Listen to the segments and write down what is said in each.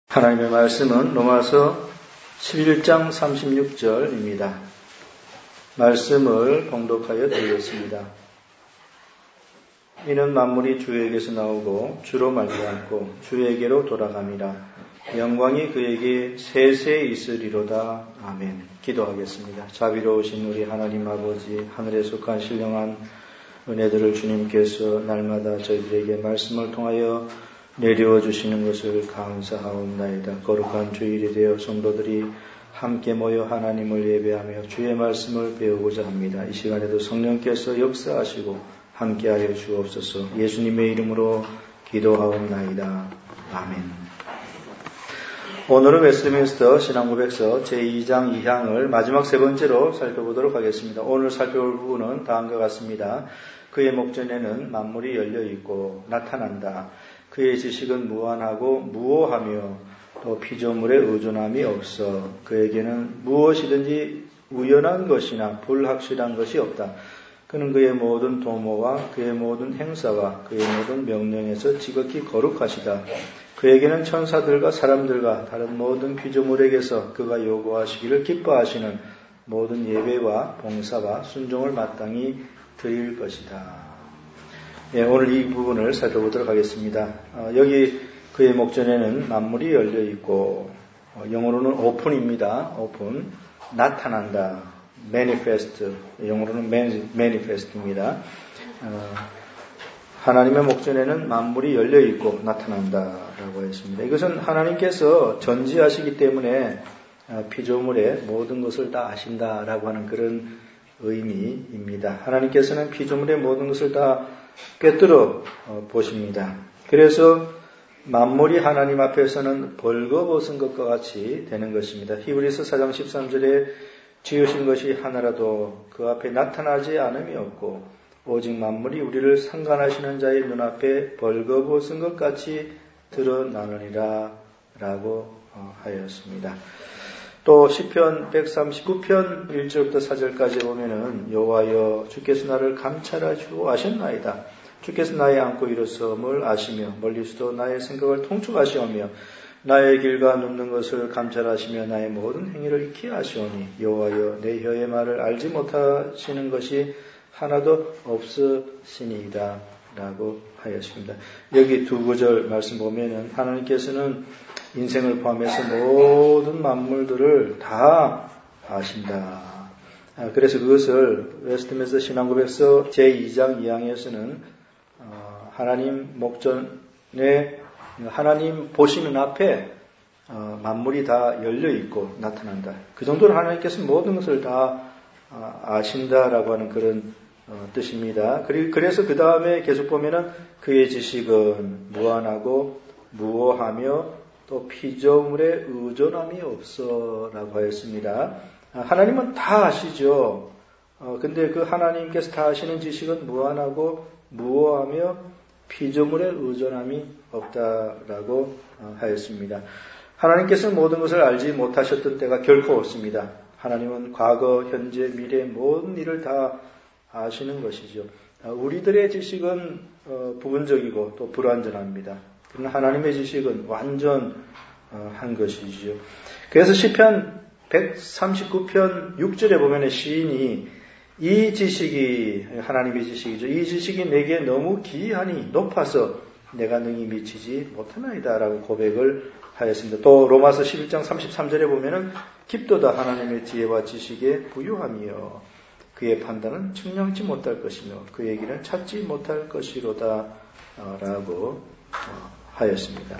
하나님의 말씀은 로마서 11장 36절입니다. 말씀을 봉독하여 드리겠습니다. 이는 만물이 주에게서 나오고 주로 말미암고 주에게로 돌아갑니다. 영광이 그에게 세세 있으리로다. 아멘. 기도하겠습니다. 자비로우신 우리 하나님 아버지, 하늘에 속한 신령한 은혜들을 주님께서 날마다 저희들에게 말씀을 통하여 내려와 주시는 것을 감사하옵나이다. 거룩한 주일이 되어 성도들이 함께 모여 하나님을 예배하며 주의 말씀을 배우고자 합니다. 이 시간에도 성령께서 역사하시고 함께하여 주옵소서. 예수님의 이름으로 기도하옵나이다. 아멘. 오늘은 웨스트민스터 신앙고백서 제2장 2항을 마지막 세 번째로 살펴보도록 하겠습니다. 오늘 살펴볼 부분은 다음과 같습니다. 그의 목전에는 만물이 열려있고 나타난다. 그의 지식은 무한하고 무오하며 또 피조물에 의존함이 없어. 그에게는 무엇이든지 우연한 것이나 불확실한 것이 없다. 그는 그의 모든 도모와 그의 모든 행사와 그의 모든 명령에서 지극히 거룩하시다. 그에게는 천사들과 사람들과 다른 모든 피조물에게서 그가 요구하시기를 기뻐하시는 모든 예배와 봉사와 순종을 마땅히 드릴 것이다. 오늘 이 부분을 살펴보도록 하겠습니다. 여기 그의 목전에는 만물이 열려있고 영어로는 open입니다. open, 나타난다. manifest, 영어로는 manifest입니다. 하나님의 목전에는 만물이 열려있고 나타난다라고 했습니다. 이것은 하나님께서 전지하시기 때문에 피조물의 모든 것을 다 아신다라고 하는 그런 의미입니다. 하나님께서는 피조물의 모든 것을 다 꿰뚫어 보십니다. 그래서 만물이 하나님 앞에서는 벌거벗은 것과 같이 되는 것입니다. 히브리서 4장 13절에 지으신 것이 하나라도 그 앞에 나타나지 않음이 없고 오직 만물이 우리를 상관하시는 자의 눈앞에 벌거벗은 것 같이 드러나느니라 라고 하였습니다. 또 시편 139편 1절부터 4절까지 보면은 여호와여 주께서 나를 감찰하시고 아셨나이다. 주께서 나의 안고 일어섬을 아시며 멀리서도 나의 생각을 통촉하시오며 나의 길과 눕는 것을 감찰하시며 나의 모든 행위를 익히 아시오니 여호와여 내 혀의 말을 알지 못하시는 것이 하나도 없으시니이다 라고 하였습니다. 여기 두 구절 말씀 보면은 하나님께서는 인생을 포함해서 모든 만물들을 다 아신다. 그래서 그것을 웨스트민스터 신앙고백서 제2장 2항에서는 하나님 목전에 하나님 보시는 앞에 만물이 다 열려있고 나타난다. 그 정도로 하나님께서 모든 것을 다 아신다라고 하는 그런 뜻입니다. 그래서 그 다음에 계속 보면은 그의 지식은 무한하고 무오하며 또 피조물에 의존함이 없어라고 하였습니다. 하나님은 다 아시죠. 근데 그 하나님께서 다 아시는 지식은 무한하고 무오하며 피조물에 의존함이 없다라고 하였습니다. 하나님께서는 모든 것을 알지 못하셨던 때가 결코 없습니다. 하나님은 과거, 현재, 미래 모든 일을 다 아시는 것이죠. 우리들의 지식은 부분적이고 또 불완전합니다. 그러나 하나님의 지식은 완전한 것이죠. 그래서 시편 139편 6절에 보면 시인이 이 지식이 하나님의 지식이죠. 이 지식이 내게 너무 기이하니 높아서 내가 능히 미치지 못하나이다 라고 고백을 하였습니다. 또 로마서 11장 33절에 보면은 깊도다 하나님의 지혜와 지식에 부유하며 그의 판단은 측량치 못할 것이며 그의 길은 찾지 못할 것이로다 라고 하였습니다.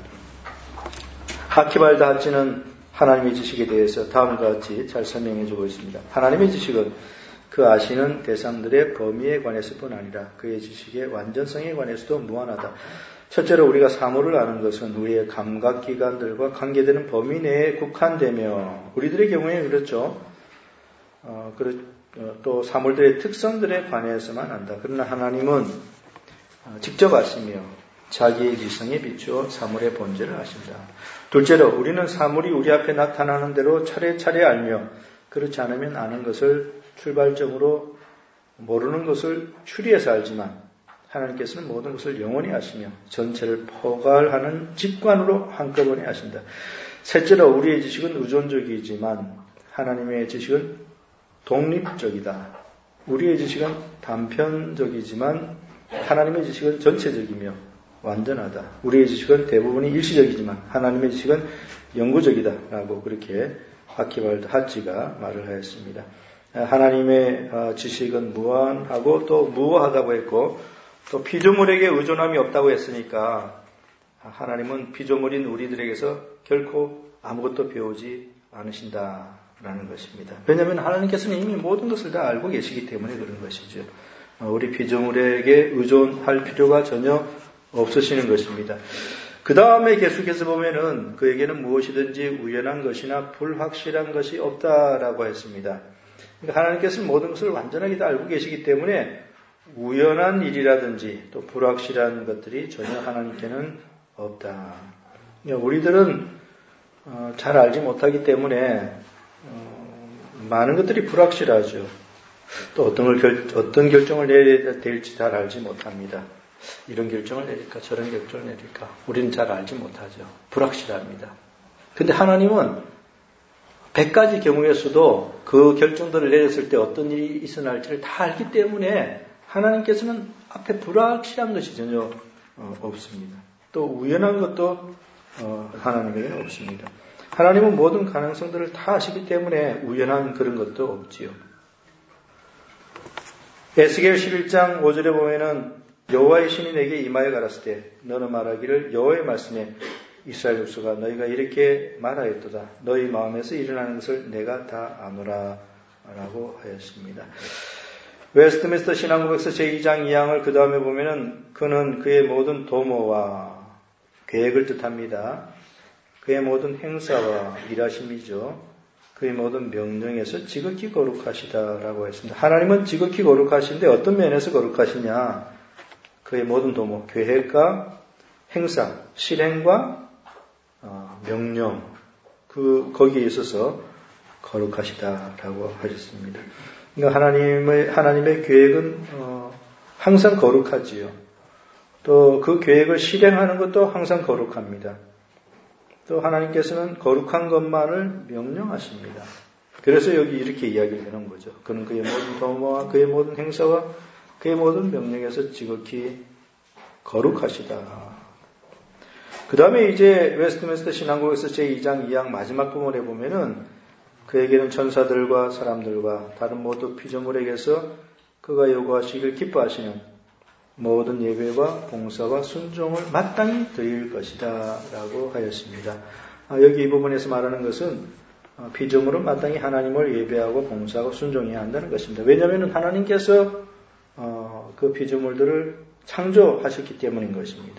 하키발다 하치는 하나님의 지식에 대해서 다음과 같이 잘 설명해 주고 있습니다. 하나님의 지식은 그 아시는 대상들의 범위에 관해서뿐 아니라 그의 지식의 완전성에 관해서도 무한하다. 첫째로 우리가 사물을 아는 것은 우리의 감각기관들과 관계되는 범위 내에 국한되며 우리들의 경우에 그렇죠. 또 사물들의 특성들에 관해서만 안다. 그러나 하나님은 직접 아시며 자기의 지성에 비추어 사물의 본질을 아신다. 둘째로 우리는 사물이 우리 앞에 나타나는 대로 차례차례 알며 그렇지 않으면 아는 것을 출발점으로 모르는 것을 추리해서 알지만 하나님께서는 모든 것을 영원히 하시며 전체를 포괄하는 직관으로 한꺼번에 하신다. 셋째로 우리의 지식은 의존적이지만 하나님의 지식은 독립적이다. 우리의 지식은 단편적이지만 하나님의 지식은 전체적이며 완전하다. 우리의 지식은 대부분이 일시적이지만 하나님의 지식은 영구적이다. 라고 그렇게 아키발드 핫지가 말을 하였습니다. 하나님의 지식은 무한하고 또 무어하다고 했고 또 피조물에게 의존함이 없다고 했으니까 하나님은 피조물인 우리들에게서 결코 아무것도 배우지 않으신다라는 것입니다. 왜냐하면 하나님께서는 이미 모든 것을 다 알고 계시기 때문에 그런 것이죠. 우리 피조물에게 의존할 필요가 전혀 없으시는 것입니다. 그 다음에 계속해서 보면은 그에게는 무엇이든지 우연한 것이나 불확실한 것이 없다라고 했습니다. 그러니까 하나님께서는 모든 것을 완전하게 다 알고 계시기 때문에 우연한 일이라든지 또 불확실한 것들이 전혀 하나님께는 없다. 우리들은 잘 알지 못하기 때문에 많은 것들이 불확실하죠. 또 어떤 결정을 내려야 될지 잘 알지 못합니다. 이런 결정을 내릴까 저런 결정을 내릴까 우리는 잘 알지 못하죠. 불확실합니다. 근데 하나님은 100가지 경우에서도 그 결정들을 내렸을 때 어떤 일이 일어날지를 다 알기 때문에 하나님께서는 앞에 불확실한 것이 전혀 없습니다. 또 우연한 것도 하나님에게는 없습니다. 하나님은 모든 가능성들을 다 아시기 때문에 우연한 그런 것도 없지요. 에스겔 11장 5절에 보면은 여호와의 신이 내게 임하여 가라사대 때 너는 말하기를 여호와의 말씀에 이스라엘 족속아 너희가 이렇게 말하였도다. 너희 마음에서 일어나는 것을 내가 다 아노라 라고 하였습니다. 웨스트민스터 신앙고백서 제2장 2항을 그 다음에 보면은 그는 그의 모든 도모와 계획을 뜻합니다. 그의 모든 행사와 일하심이죠. 그의 모든 명령에서 지극히 거룩하시다라고 했습니다. 하나님은 지극히 거룩하신데 어떤 면에서 거룩하시냐? 그의 모든 도모, 계획과 행사, 실행과 명령, 거기에 있어서 거룩하시다라고 하셨습니다. 그러니까 하나님의 계획은 항상 거룩하지요. 또 그 계획을 실행하는 것도 항상 거룩합니다. 또 하나님께서는 거룩한 것만을 명령하십니다. 그래서 여기 이렇게 이야기를 해놓은 거죠. 그는 그의 모든 도모와 그의 모든 행사와 그의 모든 명령에서 지극히 거룩하시다. 그 다음에 이제 웨스트민스터 신앙고백서 제2장 2항 마지막 부분에 보면은 그에게는 천사들과 사람들과 다른 모두 피조물에게서 그가 요구하시길 기뻐하시는 모든 예배와 봉사와 순종을 마땅히 드릴 것이다 라고 하였습니다. 여기 이 부분에서 말하는 것은 피조물은 마땅히 하나님을 예배하고 봉사하고 순종해야 한다는 것입니다. 왜냐하면 하나님께서 그 피조물들을 창조하셨기 때문인 것입니다.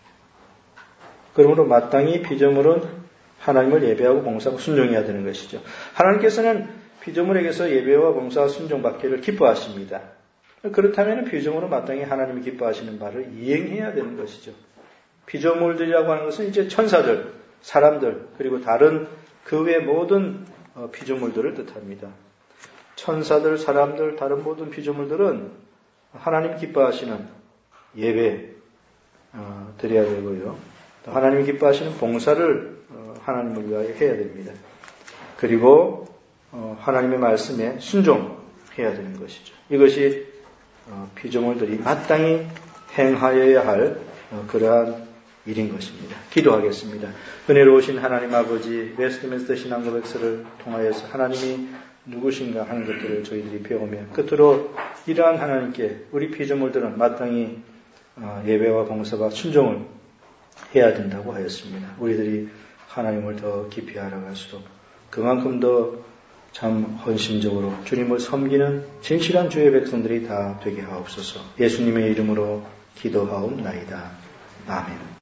그러므로 마땅히 피조물은 하나님을 예배하고 봉사하고 순종해야 되는 것이죠. 하나님께서는 피조물에게서 예배와 봉사와 순종받기를 기뻐하십니다. 그렇다면 피조물은 마땅히 하나님이 기뻐하시는 바를 이행해야 되는 것이죠. 피조물들이라고 하는 것은 이제 천사들, 사람들, 그리고 다른 그 외 모든 피조물들을 뜻합니다. 천사들, 사람들, 다른 모든 피조물들은 하나님 기뻐하시는 예배 드려야 되고요. 또 하나님이 기뻐하시는 봉사를 하나님을 위하여 해야 됩니다. 그리고 하나님의 말씀에 순종해야 되는 것이죠. 이것이 피조물들이 마땅히 행하여야 할 그러한 일인 것입니다. 기도하겠습니다. 은혜로우신 하나님 아버지, 웨스트민스터 신앙고백서를 통하여서 하나님이 누구신가 하는 것들을 저희들이 배우며 끝으로 이러한 하나님께 우리 피조물들은 마땅히 예배와 봉사와 순종을 해야 된다고 하였습니다. 우리들이 하나님을 더 깊이 알아갈수록 그만큼 더 참 헌신적으로 주님을 섬기는 진실한 주의 백성들이 다 되게 하옵소서. 예수님의 이름으로 기도하옵나이다. 아멘.